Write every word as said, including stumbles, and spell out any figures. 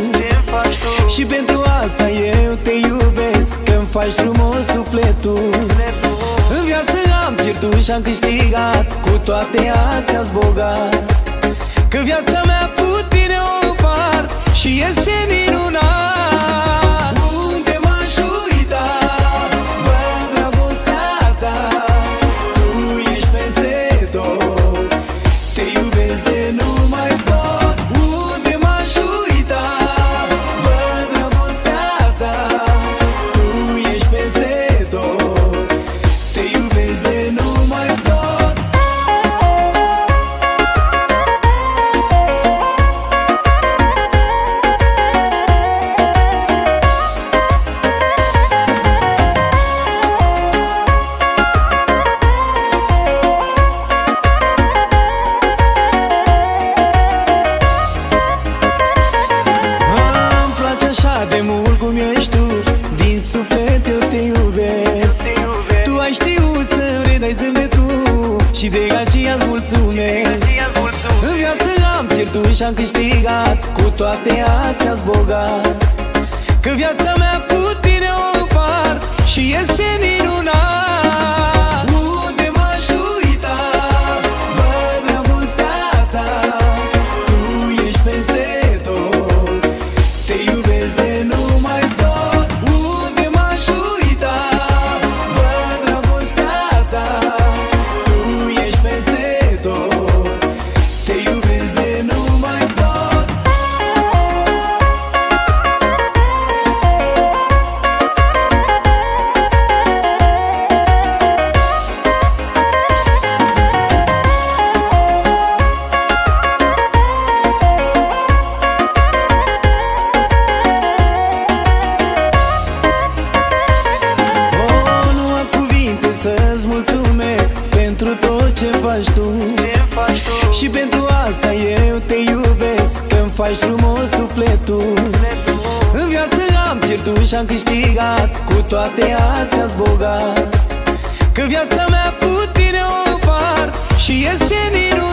Și pentru asta eu te iubesc, că-mi faci frumos sufletul. În viață am pierdut și-am câștigat, cu toate astea-s bogat. Că viața mea cu tine o împart și este minunat. Unde m-aș uita, văd dragostea ta. Tu ești peste tot, te iubesc de nu mai pot. Unde m-aș uita, văd dragostea ta. Tu ești peste tot, te iubesc de nu mai pot. De mult cum ești tu, din suflet eu te iubesc. Tu ai știut să-mi redai zâmbetul și de aceea-ți mulțumesc. În viață am pierdut și-am câștigat, cu toate astea-s bogat. Că viața mea cu tine o împart și este minunat. Unde m-aș uita, văd dragostea ta. Tu ești peste tot, te iubesc de nu mai pot. Unde m-aș uita, văd dragostea ta. Tu ești peste tot, te iubesc de nu mai pot. Să-ți mulțumesc pentru tot ce faci tu. Și pentru asta eu te iubesc, că-mi faci frumos sufletul. În viață am pierdut și-am câștigat, cu toate astea-s bogat. Că viața mea cu tine o împart și este minunat.